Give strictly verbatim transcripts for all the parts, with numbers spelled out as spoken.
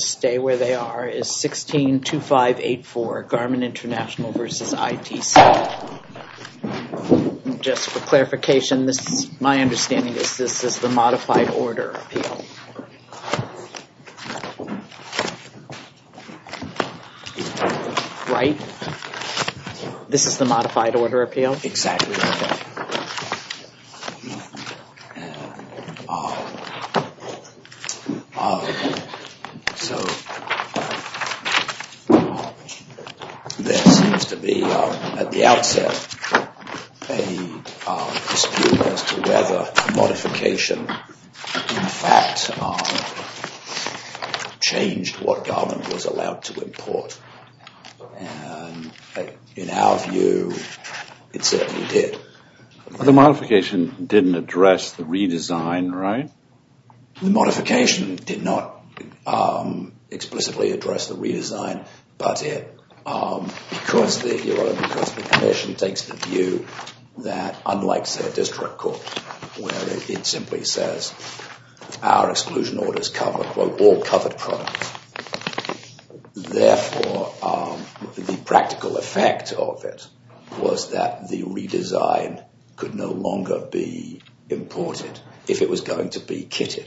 stay where they are, is sixteen two five eight four, Garmin International versus I T C. Just for clarification, this my understanding is this is the modified order appeal. Right? This is the modified order appeal? Exactly. Okay. Uh, uh, so there seems to be, uh, at the outset, a uh, dispute as to whether modification, in fact, uh, changed what Garmin was allowed to import. And in our view, it certainly did. Well, the modification didn't address the redesign, right? The modification did not um, explicitly address the redesign, but it, um, because the Your Honor, because the Commission takes the view that, unlike, say, a district court, where it, it simply says our exclusion orders cover, quote, all covered products. Therefore, um, the practical effect of it was that the redesign could no longer be imported if it was going to be kitted.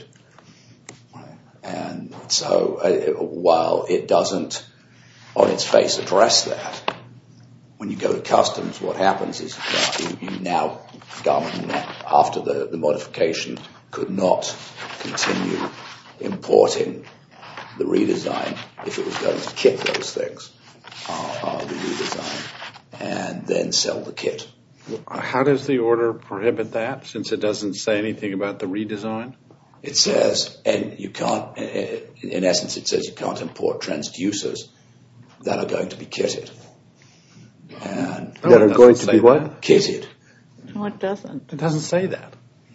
And so uh, while it doesn't, on its face, address that, when you go to customs, what happens is uh, you, you now, Garmin, after the, the modification, could not continue importing the redesign if it was going to kit those things, uh, uh, the redesign, and then sell the kit. How does the order prohibit that, since it doesn't say anything about the redesign? It says, and you can't, in essence, it says you can't import transducers that are going to be kitted. And that are going to be what? That. Kitted. No, it doesn't. It doesn't say that.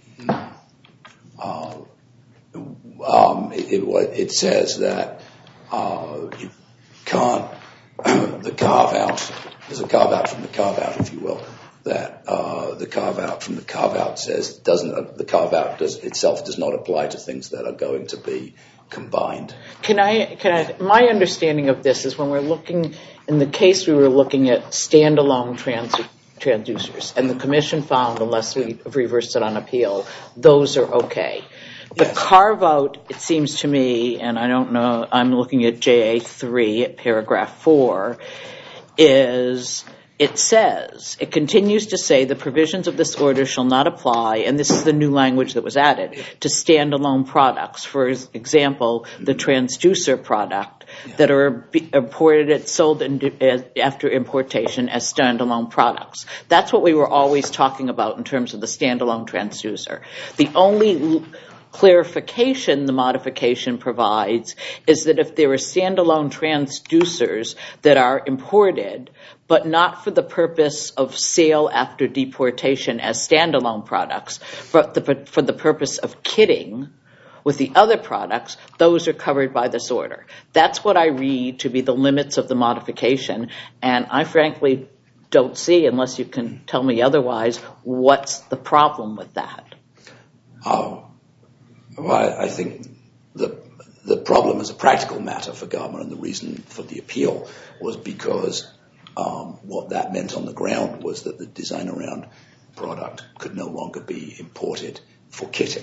Uh, um, it, it, it says that uh, you can't, the carve out, there's a carve out from the carve out, if you will, that uh, the carve out from the carve out says doesn't uh, the carve out does itself does not apply to things that are going to be combined. Can I? Can I? My understanding of this is when we're looking in the case we were looking at standalone trans, transducers, and the Commission found, unless we reversed it on appeal, those are okay. The yes. carve out, it seems to me, and I don't know. I'm looking at J A three at paragraph four, is. It says, it continues to say the provisions of this order shall not apply, and this is the new language that was added, to standalone products. For example, the transducer product yeah. that are imported and sold in, uh, after importation as standalone products. That's what we were always talking about in terms of the standalone transducer. The only l- clarification the modification provides is that if there are standalone transducers that are imported, but not for the purpose of sale after deportation as standalone products, but the, for the purpose of kitting with the other products, those are covered by this order. That's what I read to be the limits of the modification, and I frankly don't see, unless you can tell me otherwise, what's the problem with that? Oh. Well, I think the the problem as a practical matter for Garmin, and the reason for the appeal was because um, what that meant on the ground was that the design around product could no longer be imported for kitting.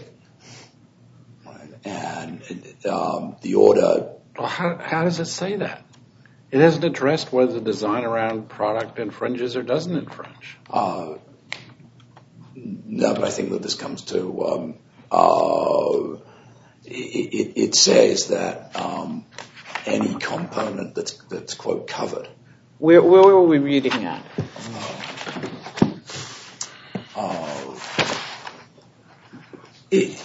And um, the order... Well, how, how does it say that? It hasn't addressed whether the design around product infringes or doesn't infringe. Uh, no, but I think that this comes to... Um, Uh, it, it, it says that um, any component that's that's quote covered. Where where were we reading at? Uh, uh, it,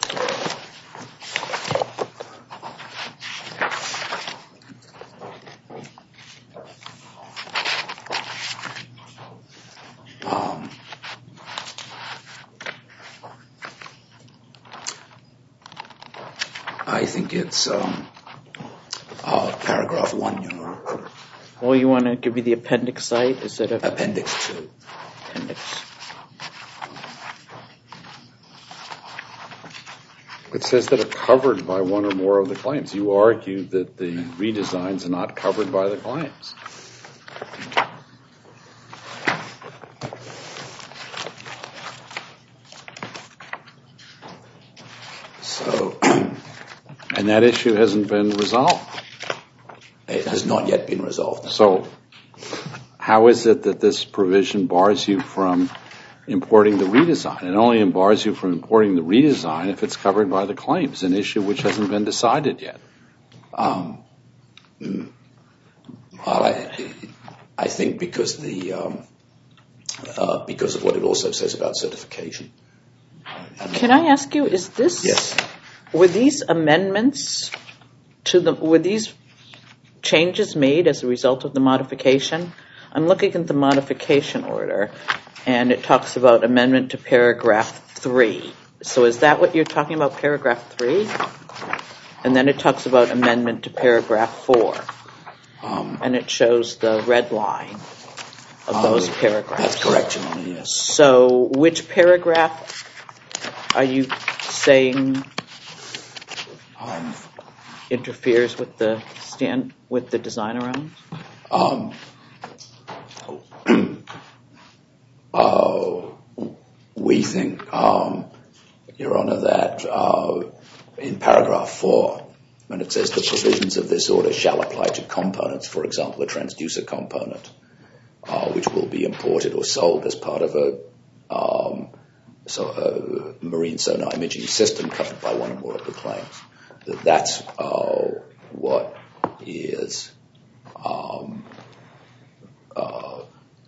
um, I think it's um, uh, paragraph one, you know. Well, you want to give me the appendix site? Is it a appendix two? Appendix. It says that are covered by one or more of the claims. You argue that the redesigns are not covered by the claims. So, and that issue hasn't been resolved. It has not yet been resolved. So how is it that this provision bars you from importing the redesign? It only bars you from importing the redesign if it's covered by the claims, an issue which hasn't been decided yet. Um, well, I, I think because the um, uh, because of what it also says about certification. Can I ask you, is this, yes. were these amendments to the, were these changes made as a result of the modification? I'm looking at the modification order, and it talks about amendment to paragraph three. So is that what you're talking about, paragraph three? And then it talks about amendment to paragraph four. Um, and it shows the red line of um, those paragraphs. That's correct, Your Honor, yes. So which paragraph are you saying um, interferes with the stand with the design around? Um, uh, we think, um, Your Honor, that uh, in paragraph four, when it says the provisions of this order shall apply to components, for example, a transducer component, uh, which will be imported or sold as part of a um, so a marine sonar imaging system covered by one or more of the claims. That that's uh, what is um, uh,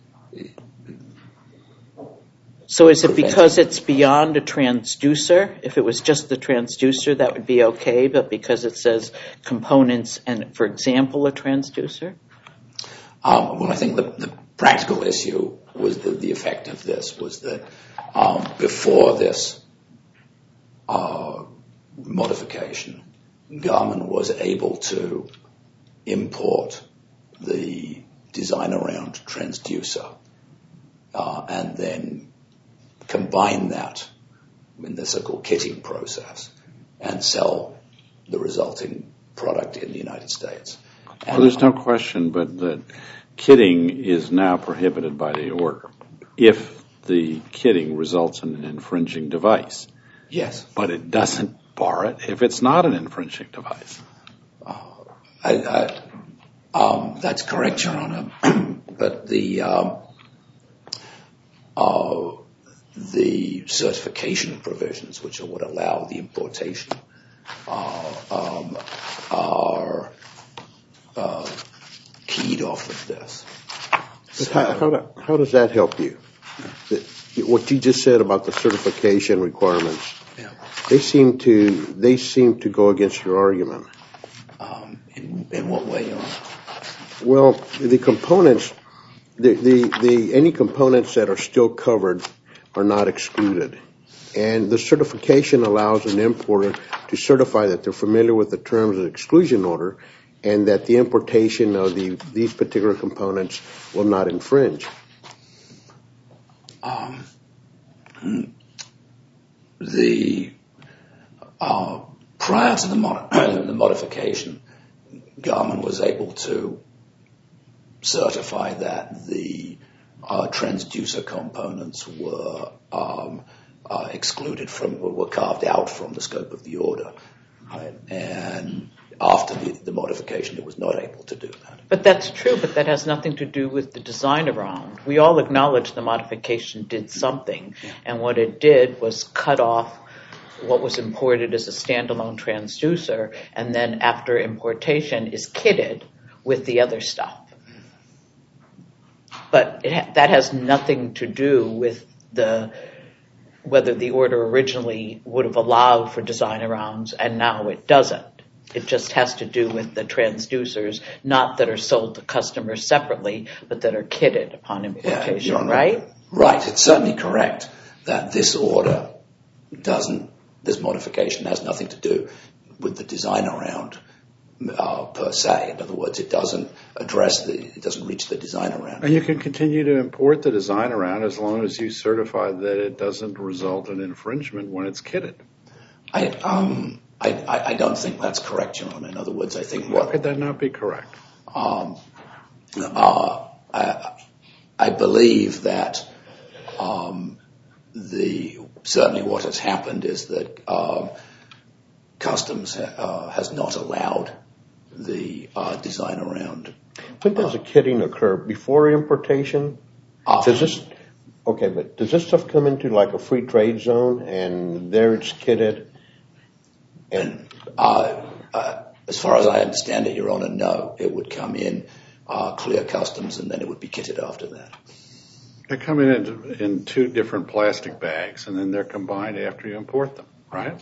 so is it because it's beyond a transducer? If it was just the transducer, that would be okay, but because it says components and, for example, a transducer? Um, well, I think the, the practical issue was the, the effect of this was that um, before this uh, modification, Garmin was able to import the design around transducer uh, and then combine that in the so-called kitting process and sell the resulting product in the United States. And well, there's no question, but that kitting is now prohibited by the order if the kitting results in an infringing device. Yes. But it doesn't bar it if it's not an infringing device. Uh, I, I, um, that's correct, Your Honor. But the um, uh, the certification provisions, which are what allow the importation, uh, um, are uh, keyed off of this. So, how, how, how does that help you? The, what you just said about the certification requirements, yeah. they seem to they seem to go against your argument. Um, in, in what way, Your Honor? Well, the components, the, the, the any components that are still covered are not excluded. And the certification allows an importer to certify that they're familiar with the terms of the exclusion order and that the importation of the, these particular components will not infringe. Um, the uh, prior to the, mod- the modification, Garmin was able to certify that the uh, transducer components were um, uh, excluded from, were carved out from the scope of the order. Right? And after the, the modification, it was not able to do that. But that's true, but that has nothing to do with the design around. We all acknowledge the modification did something, yeah. And what it did was cut off what was imported as a standalone transducer, and then after importation is kitted with the other stuff. But it ha- that has nothing to do with the whether the order originally would have allowed for design arounds and now it doesn't. It just has to do with the transducers, not that are sold to customers separately, but that are kitted upon importation, yeah, right? Right. It's certainly correct that this order doesn't, this modification has nothing to do with the design around uh, per se. In other words, it doesn't address the, it doesn't reach the design around. And you can continue to import the design around as long as you certify that it doesn't result in infringement when it's kitted. I, um, I, I don't think that's correct, Your Honor. In other words, I think what... How could that not be correct? Um, uh, I, I believe that um, the certainly what has happened is that um, Customs uh, has not allowed the uh, design around. When does the kitting occur? Before importation? After. Does this? Okay, but does this stuff come into like a free trade zone and there it's kitted? And uh, uh, as far as I understand it, Your Honor, no, it would come in uh, clear customs and then it would be kitted after that. They come in in two different plastic bags and then they're combined after you import them, right?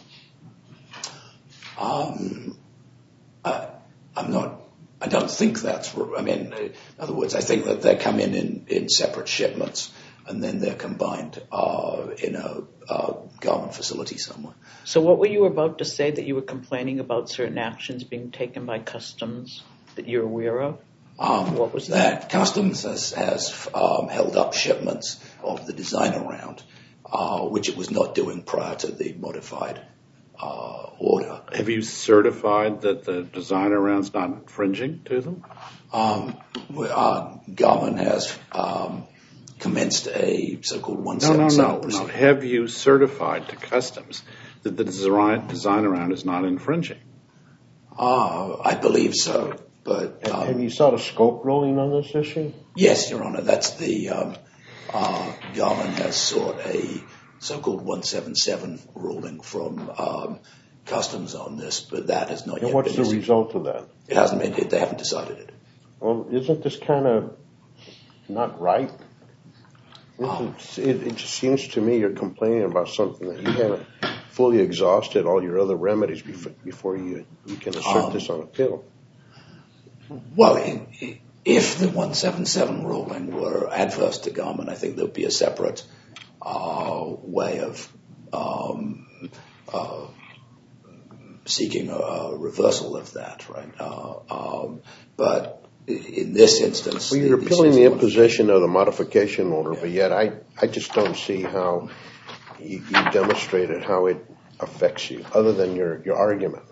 Um, I, I'm not, I don't think that's, I mean, in other words, I think that they come in in, in separate shipments and then they're combined uh, in a uh, garment facility somewhere. So what were you about to say, that you were complaining about certain actions being taken by Customs that you're aware of? Um, what was that? that? Customs has, has um, held up shipments of the design around, uh, which it was not doing prior to the modified uh, order. Have you certified that the design around's not infringing to them? Um, uh, Garmin has um, commenced a so-called one seventy-seven No, no, no, proceeding. no. Have you certified to Customs that the design, design around is not infringing? Uh, I believe so, but... Um, Have you sought a scope ruling on this issue? Yes, Your Honor, that's the... Um, uh, Garmin has sought a so-called one seventy-seven ruling from um, Customs on this, but that has not And yet what's been... the result of that? It hasn't been, they haven't decided it. Well, isn't this kind of not right? Um, It, it just seems to me you're complaining about something that you haven't fully exhausted all your other remedies before, before you, you can assert Um, this on appeal. Well, in, in, if the one seventy-seven ruling were adverse to Garmin, I think there would be a separate uh, way of um, uh, seeking a, a reversal of that, right? Uh, um, but in this instance... Well, you're the, appealing the imposition of the modification order, yeah. But yet I, I just don't see how you, you demonstrated how it affects you, other than your, your argument.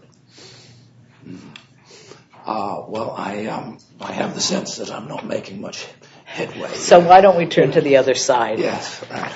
Uh, well, I um, I have the sense that I'm not making much headway. So why don't we turn to the other side? Yes, right.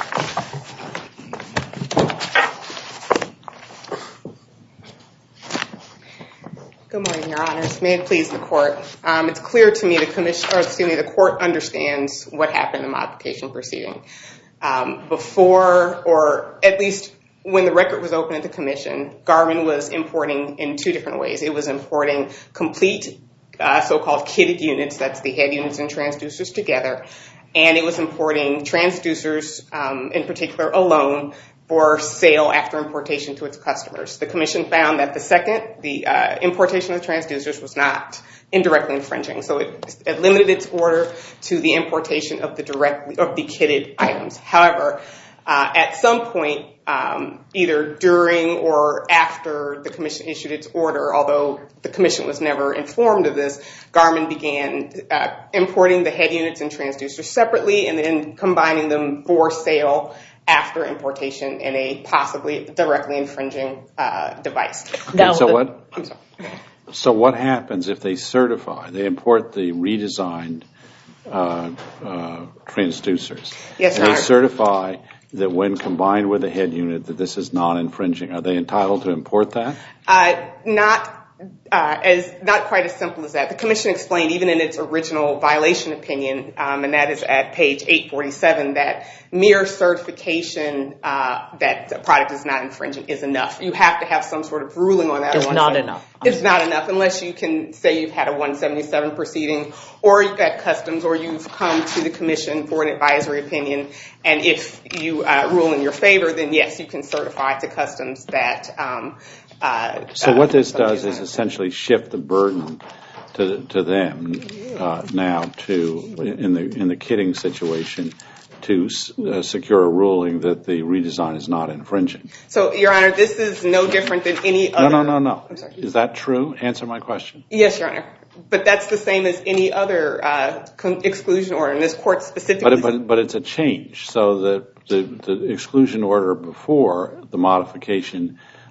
Good morning, Your Honors. May it please the Court. Um, it's clear to me the commission, or excuse me, the Court understands what happened in the modification proceeding. Um, before, or at least when the record was open at the Commission, Garmin was importing in two different ways. It was importing complete uh, so-called kitted units, that's the head units and transducers together, and it was importing transducers, um, in particular alone, for sale after importation to its customers. The Commission found that the second, the uh, importation of the transducers, was not indirectly infringing, so it, it limited its order to the importation of the directly of the kitted items. However, uh, at some point, um, either during or after the Commission issued its order, although the Commission was never informed of this, Garmin began uh, importing the head units and transducers separately and then combining them for sale after importation in a possibly directly infringing uh, device. Now, so the, what? I'm sorry. So what happens if they certify, they import the redesigned uh, uh, transducers? Yes, and Your they Honor. certify that when combined with the head unit that this is non-infringing. Are they entitled to import that? Uh, not uh, as not quite as simple as that. The Commission explained, even in its original violation opinion, um, and that is at page eight forty-seven, that mere certification uh, that a product is not infringing is enough. You have to have some sort of ruling on that. It's not enough. It's not enough unless you can say you've had a one seventy-seven proceeding, or you've got Customs, or you've come to the Commission for an advisory opinion. And if you uh, rule in your favor, then yes, you can certify to Customs that. Um, uh, so what this uh, does is essentially shift the burden to to them uh, now to in the in the kitting situation to uh, secure a ruling that the redesign is not infringing. So, Your Honor, this is no different than any other... No, no, no, no. I'm sorry. Is that true? Answer my question. Yes, Your Honor. But that's the same as any other uh, con- exclusion order, and this Court specifically... But, but, but it's a change, so that the, the exclusion order before the modification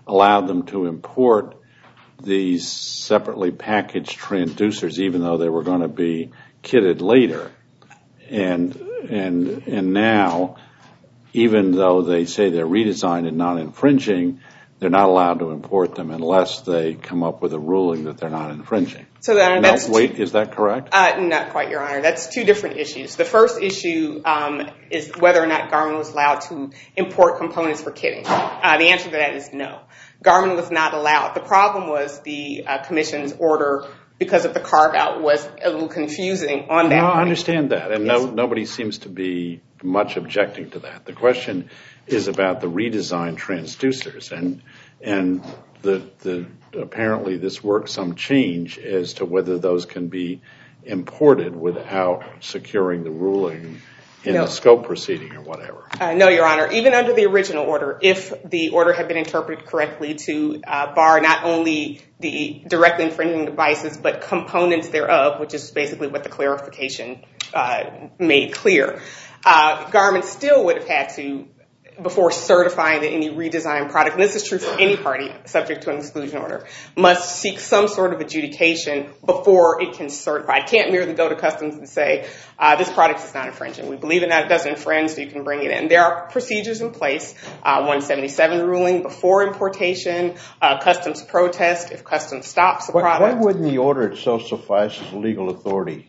allowed them to import these separately packaged transducers, even though they were going to be kitted later. And and and now, even though they say they're redesigned and not infringing, they're not allowed to import them unless they come up with a ruling that they're not infringing. So then that's now, wait, is that correct? Uh, not quite, Your Honor. That's two different issues. The first issue um, is whether or not Garmin was allowed to import components for kitting. Uh, the answer to that is no. Garmin was not allowed. The problem was the uh, Commission's order, because of the carve-out, was a little confusing on that. No, point. I understand that, and yes. no, nobody seems to be much objecting to that. The question is about the redesigned transducers, and and the the apparently this works some change as to whether those can be imported without securing the ruling in no. the scope proceeding or whatever. Uh, no, Your Honor. Even under the original order, if the order had been interpreted correctly to uh, bar not only the directly infringing devices, but components thereof, which is basically what the clarification uh, made clear, uh, Garmin still would have had to, before certifying that any redesigned product, and this is true for any party subject to an exclusion order, must seek some sort of adjudication before it can certify. It can't merely go to customs and say, uh, this product is not infringing. We believe in that it doesn't infringe, so you can bring it in. There are procedures in place, uh, one seventy-seven ruling before importation, uh, customs protest if customs stops a why, product. Why wouldn't the order itself suffice as legal authority?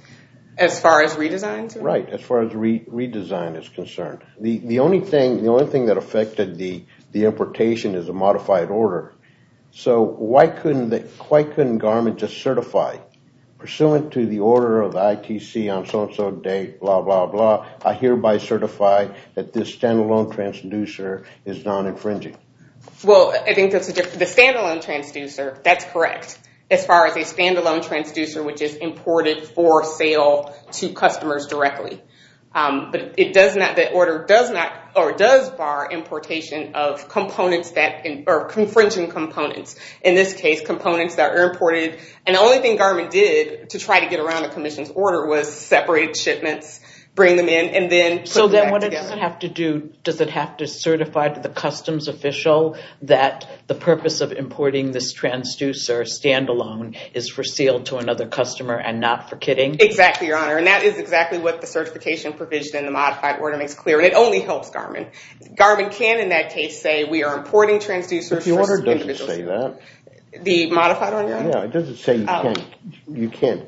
As far as redesigns? Right, as far as re, redesign is concerned. The the only thing the only thing that affected the, the importation is a modified order. So why couldn't the, why couldn't Garmin just certify, pursuant to the order of the I T C on so and so date, blah blah blah, I hereby certify that this standalone transducer is non-infringing. Well, I think that's a different, the standalone transducer, that's correct. As far as a standalone transducer, which is imported for sale to customers directly. Um, but it does not, the order does not, or does bar importation of components that, in, or infringing components. In this case, components that are imported. And the only thing Garmin did to try to get around the Commission's order was separate shipments, bring them in, and then put So them then back what together. does it have to do? Does it have to certify to the customs official that the purpose of importing this transducer standalone is for sale to another customer and not for kitting? Exactly, Your Honor. And that is exactly what the certification provision in the modified order makes clear. And it only helps Garmin. Garmin can, in that case, say we are importing transducers But the for order doesn't individuals. say that. The modified order, Your Honor? Yeah, it doesn't say you Oh. can't. You can't.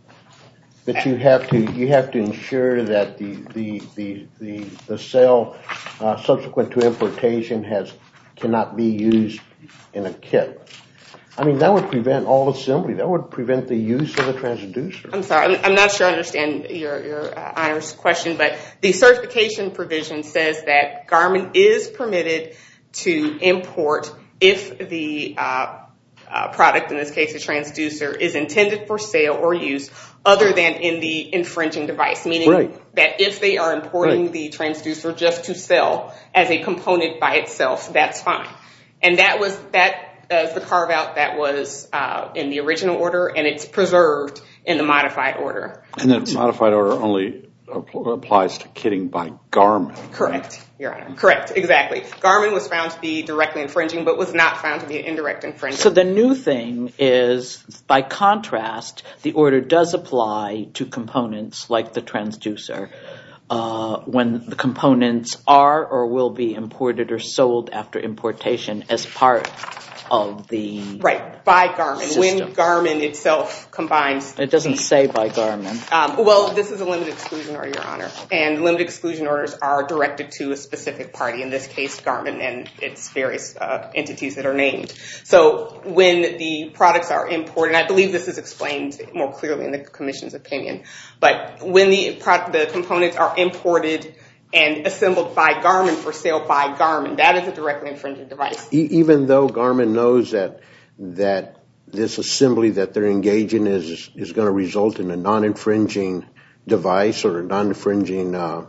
That you have to. You have to ensure that the the the the, the sale uh, subsequent to importation has cannot be used in a kit. I mean, that would prevent all assembly. That would prevent the use of a transducer. I'm sorry, I'm, I'm not sure I understand your, your uh, Honor's question, but the certification provision says that Garmin is permitted to import if the uh, uh, product, in this case a transducer, is intended for sale or use other than in the infringing device, meaning Right. that if they are importing Right. the transducer just to sell as a component by itself, that's fine. And that was that. As the carve-out that was uh, in the original order, and it's preserved in the modified order. And that modified order only apl- applies to kitting by Garmin. Correct, Your Honor. Correct, exactly. Garmin was found to be directly infringing, but was not found to be an indirect infringer. So the new thing is, by contrast, the order does apply to components like the transducer uh, when the components are or will be imported or sold after importation as part of the Right, by Garmin, system. when Garmin itself combines. It doesn't the, say by Garmin. Um, well, this is a limited exclusion order, Your Honor, and limited exclusion orders are directed to a specific party, in this case Garmin and its various uh, entities that are named. So when the products are imported, and I believe this is explained more clearly in the Commission's opinion, but when the, pro- the components are imported and assembled by Garmin for sale by Garmin, that is a directly infringing device. E- even though Garmin knows that that this assembly that they're engaging in is is going to result in a non-infringing device or a non-infringing uh,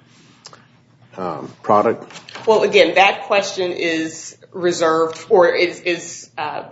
um, product. Well, again, that question is reserved or is, is uh,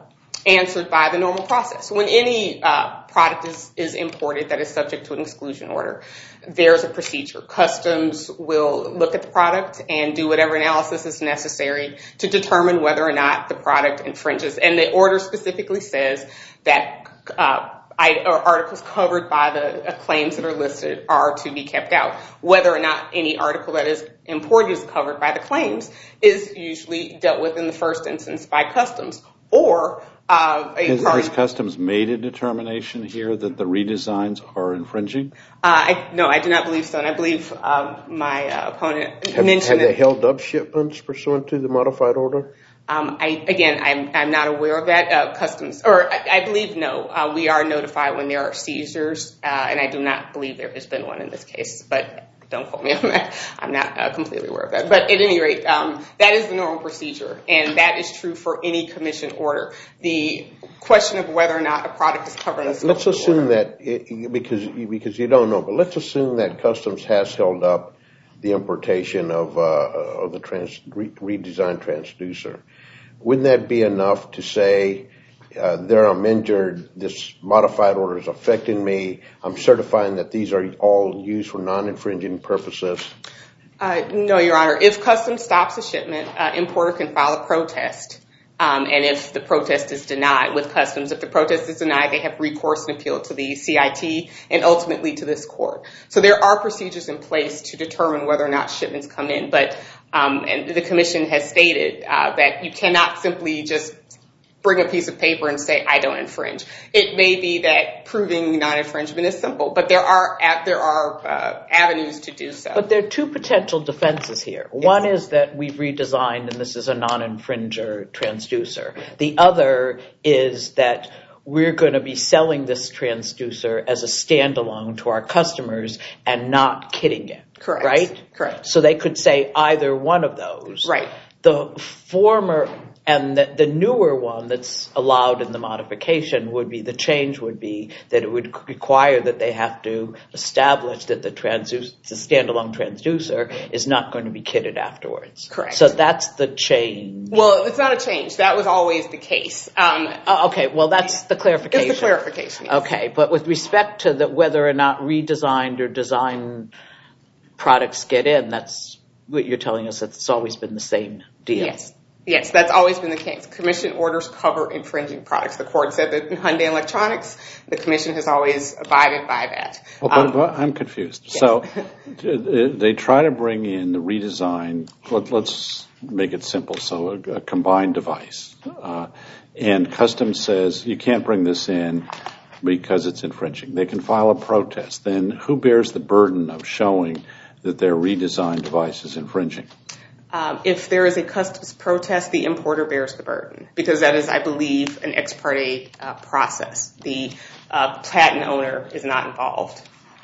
answered by the normal process. When any uh, product is, is imported that is subject to an exclusion order, there's a procedure. Customs will look at the product and do whatever analysis is necessary to determine whether or not the product infringes. And the order specifically says that uh, I, or articles covered by the uh, claims that are listed are to be kept out. Whether or not any article that is imported is covered by the claims is usually dealt with in the first instance by Customs. Or uh, a has, party. Has Customs made a determination here that the redesigns are infringing? Uh, I, no, I do not believe so. And I believe uh, my uh, opponent have, mentioned Have they it. held up shipments pursuant to the modified order? Um, I, again, I'm, I'm not aware of that. Uh, customs, or I, I believe no. Uh, we are notified when there are seizures, uh, and I do not believe there has been one in this case. But don't quote me on that. I'm not uh, completely aware of that. But at any rate, um, that is the normal procedure, and that is true for any commission order. The question of whether or not a product is covered in the scope Let's of the assume order. that, it, because because you don't know, but let's assume that Customs has held up the importation of, uh, of the trans, re, redesigned transducer. Wouldn't that be enough to say, uh, there I'm injured, this modified order is affecting me, I'm certifying that these are all used for non-infringing purposes? Uh, no, Your Honor. If Customs stops a shipment, uh, importer can file a protest. Um, and if the protest is denied with Customs, if the protest is denied, they have recourse and appeal to the C I T and ultimately to this court. So there are procedures in place to determine whether or not shipments come in. But um, and the Commission has stated uh, that you cannot simply just bring a piece of paper and say, I don't infringe. It may be that proving non-infringement is simple, but there are there are uh, avenues to do so. But there are two potential defenses here. Yes. One is that we've redesigned and this is a non-infringer transducer. The other is that we're going to be selling this transducer as a standalone to our customers and not kitting it. Correct. Right? Correct. So they could say either one of those. Right. The former and the, the newer one that's allowed in the modification would be, the change would be that it would require that they have to establish that the, transducer, the standalone transducer is not going to be kitted afterwards. Correct. So that's the change. Well, it's not a change. That was always the case. Um, uh, okay, well, that's the clarification. It's the clarification. Yes. Okay, but with respect to the, whether or not redesigned or design products get in, that's what you're telling us, that it's always been the same deal. Yes. Yes, that's always been the case. Commission orders cover infringing products. The court said that in Hyundai Electronics, the Commission has always abided by that. Well, um, but, but I'm confused. Yes. So they try to bring in the redesign, let, let's make it simple, so a, a combined device. Uh, and Customs says you can't bring this in because it's infringing. They can file a protest. Then who bears the burden of showing that their redesigned device is infringing? Um, if there is a Customs protest, the importer bears the burden, because that is, I believe, an ex parte uh, process. The uh, patent owner is not involved.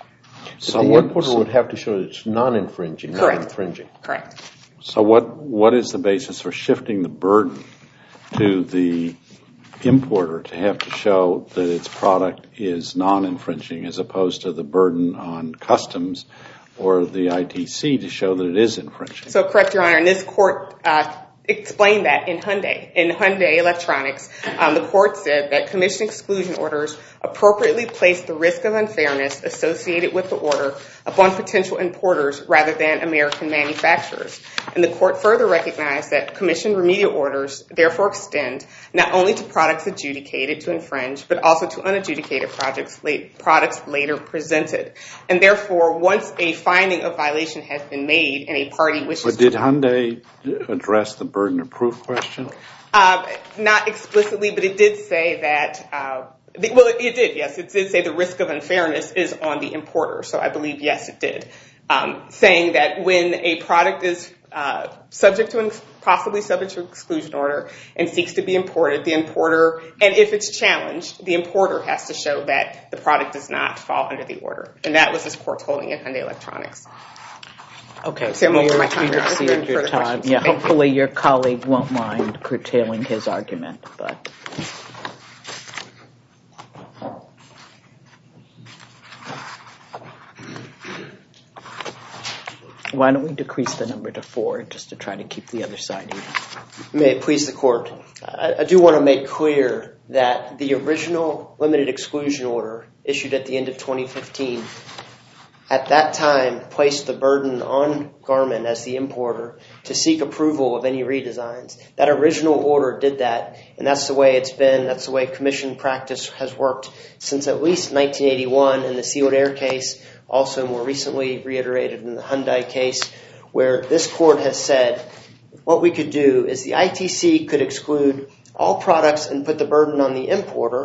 So the importer would have to show it's non-infringing, not Correct. infringing. Correct. So what what is the basis for shifting the burden to the importer to have to show that its product is non-infringing as opposed to the burden on Customs or the I T C to show that it is infringing? So correct, Your Honor. And this court uh, explained that in Hyundai. In Hyundai Electronics, um, the court said that Commission exclusion orders appropriately place the risk of unfairness associated with the order upon potential importers rather than American manufacturers. And the court further recognized that Commission remedial orders therefore extend not only to products adjudicated to infringe, but also to unadjudicated projects, late, products later presented. And therefore, once a finding of violation has been made and a party wishes But did Hyundai address the burden of proof question? Uh, not explicitly, but it did say that, uh, the, well, it, it did, yes. It did say the risk of unfairness is on the importer. So I believe, yes, it did. Um, saying that when a product is uh, subject to, an, possibly subject to an exclusion order and seeks to be imported, the importer, and if it's challenged, the importer has to show that the product does not fall under the order. And that was this court's holding in Hyundai Electronics. Okay, so we've my time exceeded your time. Yeah, Thank hopefully you. your colleague won't mind curtailing his argument, but. Why don't we decrease the number to four just to try to keep the other side even? May it please the court. I, I do want to make clear that the original limited exclusion order issued at the end of twenty fifteen at that time placed the burden on Garmin as the importer to seek approval of any redesigns. That original order did that, and that's the way it's been. That's the way commission practice has worked since at least nineteen eighty-one in the Sealed Air case, also more recently reiterated in the Hyundai case, where this court has said what we could do is the I T C could exclude all products and put the burden on the importer,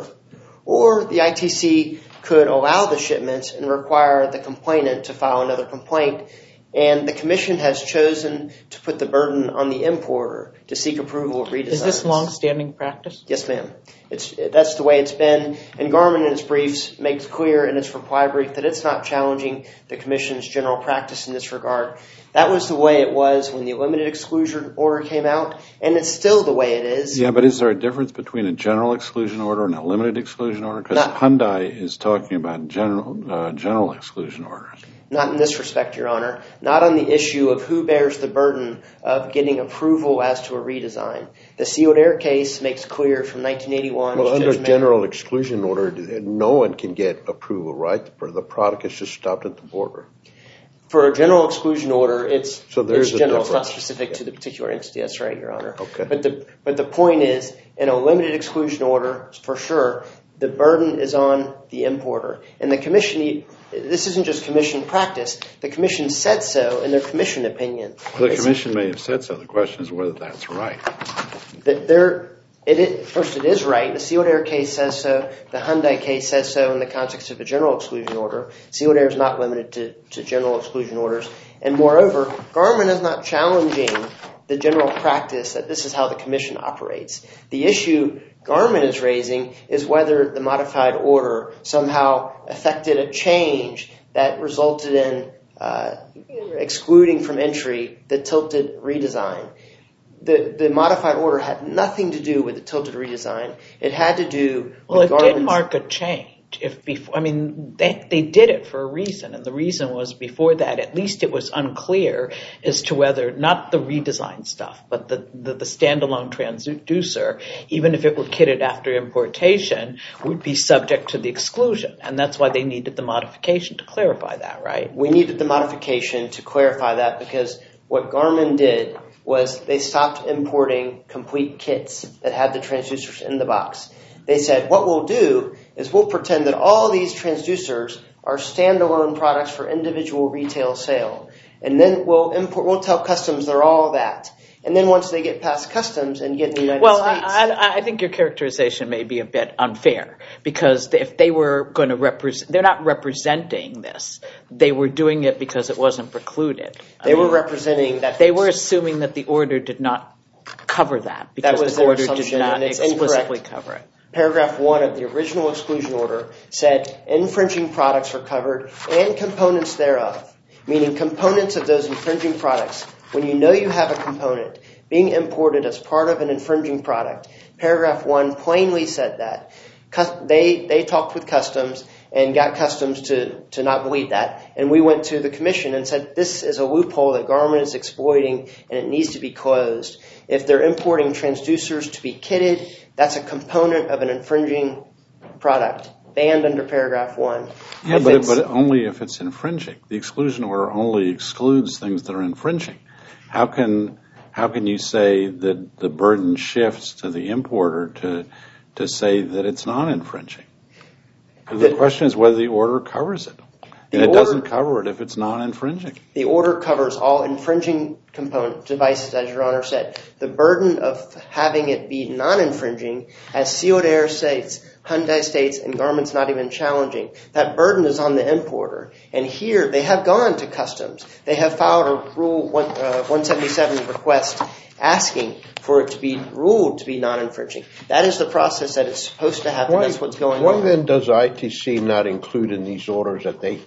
or the I T C could allow the shipments and require the complainant to file another complaint. And the commission has chosen to put the burden on the importer to seek approval of redesigns. Is this long-standing practice? Yes, ma'am. It's that's the way it's been. And Garmin in its briefs makes clear in its reply brief that it's not challenging the commission's general practice in this regard. That was the way it was when the limited exclusion order came out, and it's still the way it is. Yeah, but is there a difference between a general exclusion order and a limited exclusion order? Because Hyundai is talking about general uh, general exclusion orders. Not in this respect, Your Honor. Not on the issue of who bears the burden of getting approval as to a redesign. The Sealed Air case makes clear from nineteen eighty-one. Well, under general exclusion order, no one can get approval, right? The product is just stopped at the border. For a general exclusion order, it's, so it's general. It's not difference. specific to the particular entity. That's right, Your Honor. Okay. But the but the point is, in a limited exclusion order, for sure, the burden is on the importer. And the commission, this isn't just commission practice. The commission said so in their commission opinion. Well, the it's, commission may have said so. The question is whether that's right. That they're, it is, first, it is right. The Sealed Air case says so. The Hyundai case says so in the context of a general exclusion order. Sealed Air is not limited to, to general exclusion orders. And moreover, Garmin is not challenging the general practice that this is how the commission operates. The issue Garmin is raising is whether the modified order somehow affected a change that resulted in uh, excluding from entry the tilted redesign. The, the modified order had nothing to do with the tilted redesign. It had to do well, with Garmin's... Well, it did mark a change. If before, I mean, they, they did it for a reason, and the reason was before that, at least it was unclear as to whether, not the redesign stuff, but the, the, the standalone transducer, even if it were kitted after importation, would be subject to the exclusion. And that's why they needed the modification to clarify that, right? We needed the modification to clarify that because what Garmin did was they stopped importing complete kits that had the transducers in the box. They said, what we'll do is we'll pretend that all these transducers are standalone products for individual retail sale. And then we'll import, we'll tell customs they're all that. And then once they get past customs and get in the United well, States... Well, I, I think your characterization may be a bit unfair because if they were going to represent... They're not representing this. They were doing it because it wasn't precluded. They I mean, were representing that... They were assuming that the order did not cover that because that the order did not explicitly incorrect. cover it. Paragraph one of the original exclusion order said infringing products are covered and components thereof, meaning components of those infringing products. When you know you have a component being imported as part of an infringing product, paragraph one plainly said that. They they talked with customs and got customs to, to not believe that. And we went to the commission and said, this is a loophole that Garmin is exploiting and it needs to be closed. If they're importing transducers to be kitted, that's a component of an infringing product, banned under paragraph one. Yeah, if but, but only if it's infringing. The exclusion order only excludes things that are infringing. How can how can you say that the burden shifts to the importer to to say that it's not infringing? The, the question is whether the order covers it. And it order, doesn't cover it if it's non-infringing. The order covers all infringing component devices, as Your Honor said. The burden of having it be non-infringing, as Sealed Air states, Hyundai states, and Garmin's not even challenging, that burden is on the importer. And here, they have gone to customs. They have filed a Rule one, uh, one seventy-seven request asking for it to be ruled to be non-infringing. That is the process that is supposed to happen. Why, That's what's going why on. Why then does I T C not include in these orders that they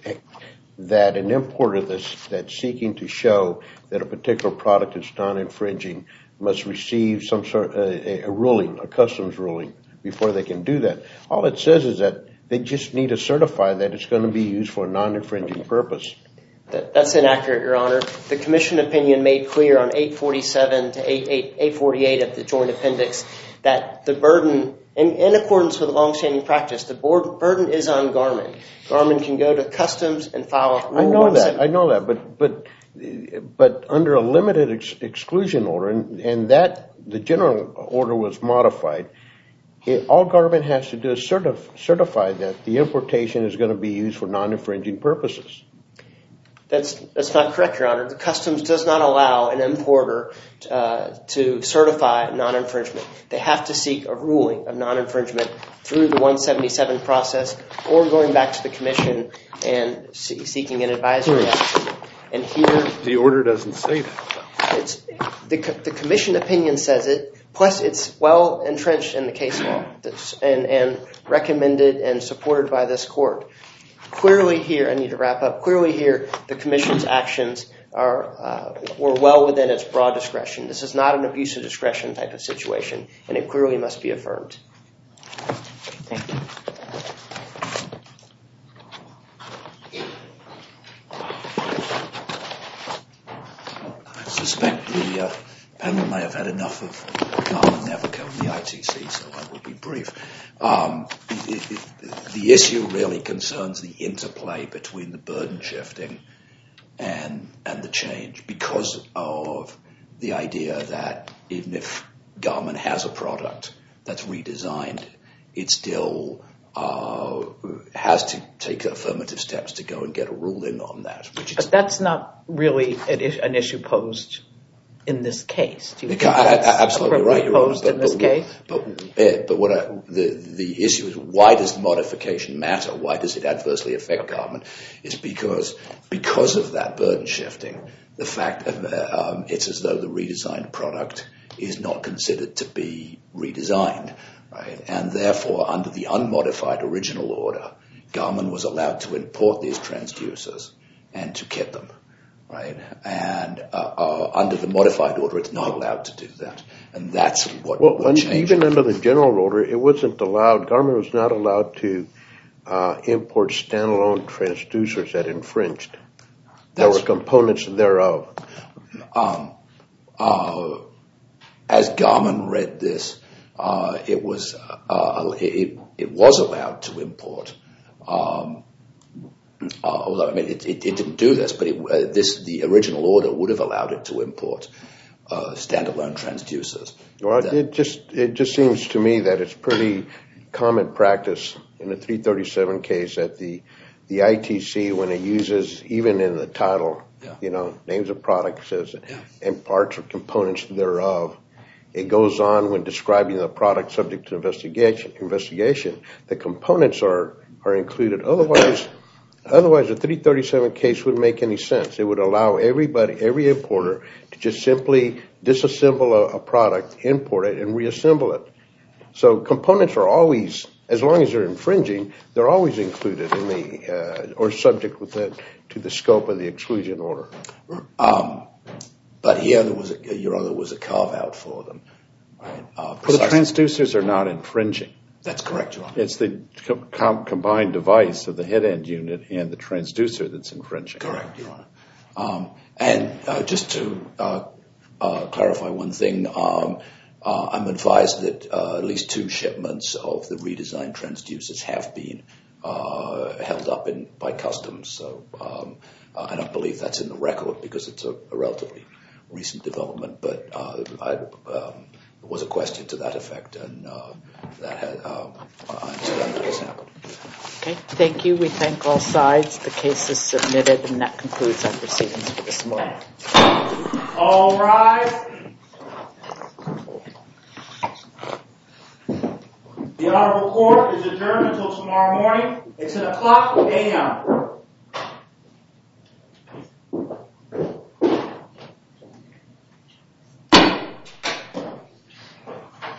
that an importer that's, that's seeking to show that a particular product is non-infringing must receive some sort of a, a ruling, a customs ruling, before they can do that? All it says is that they just need to certify that it's going to be used for a non-infringing purpose. That's inaccurate, Your Honor. The commission opinion made clear on eight forty-seven to eight forty-eight of the joint appendix that the burden In, in accordance with longstanding practice, the board, burden is on Garmin. Garmin can go to Customs and file a Rule I know one that. seventy. I know that. But but but under a limited ex exclusion order, and, and that the general order was modified. It, all Garmin has to do is certif certify that the importation is going to be used for non-infringing purposes. That's that's not correct, Your Honor. The Customs does not allow an importer uh, to certify non-infringement. They have to seek a ruling of non-infringement through the one seventy-seven process, or going back to the Commission and see, seeking an advisory action. And here, the order doesn't say that. It's the the Commission opinion says it. Plus, it's well entrenched in the case law and and recommended and supported by this court. Clearly here, I need to wrap up. Clearly here, the Commission's actions are uh, were well within its broad discretion. This is not an abuse of discretion type of situation, and it clearly must be affirmed. Thank you. I suspect the uh, panel may have had enough of Garmin Navico and the I T C, so I will be brief. Um, it, it, the issue really concerns the interplay between the burden shifting and and the change, because of the idea that even if Garmin has a product that's redesigned, it still uh, has to take affirmative steps to go and get a ruling on that. Which but that's not really an, an issue posed in this case. Do you think I, that's I, absolutely right. You're posed right. But, in this but, case? But, but, but what I, the the issue is, why does the modification matter? Why does it adversely affect Garmin? Is because because of that burden shifting, the fact of, uh, um, it's as though the redesigned product is not considered to be redesigned, right? And therefore, under the unmodified original order, Garmin was allowed to import these transducers and to kit them. Right, and uh, uh, under the modified order, it's not allowed to do that, and that's what. Well, what changed. Even under the general order, it wasn't allowed. Garmin was not allowed to uh, import standalone transducers that infringed. There That's, were components thereof. Um, uh, as Garmin read this, uh, it was uh, it, it was allowed to import. Um, Uh, although I mean, it, it, it didn't do this, but it, uh, this the original order would have allowed it to import uh, standalone transducers. Well, that, it just it just seems to me that it's pretty common practice in the three thirty-seven case that the the I T C, when it uses, even in the title, yeah. you know, names of products says yeah. and parts or components thereof. It goes on when describing the product subject to investigation. Investigation, the components are are included. Otherwise. Otherwise, the three thirty-seven case wouldn't make any sense. It would allow everybody, every importer, to just simply disassemble a, a product, import it, and reassemble it. So components are always, as long as they're infringing, they're always included in the uh, or subject with the, to the scope of the exclusion order. Um, but here there was a, your other was a carve out for them. Right? Uh, well, the transducers are not infringing. That's correct, Your Honor. It's the com combined device of the head end unit and the transducer that's infringing. Correct, Your Honor. Um, and uh, just to uh, uh, clarify one thing, um, uh, I'm advised that uh, at least two shipments of the redesigned transducers have been uh, held up in by Customs. So um, I don't believe that's in the record because it's a, a relatively recent development, but uh, I, um, there was a question to that effect, and uh, that had, uh, I understand that has happened. Okay, thank you. We thank all sides. The case is submitted, and that concludes our proceedings for this morning. All rise. The Honorable Court is adjourned until tomorrow morning at ten o'clock a m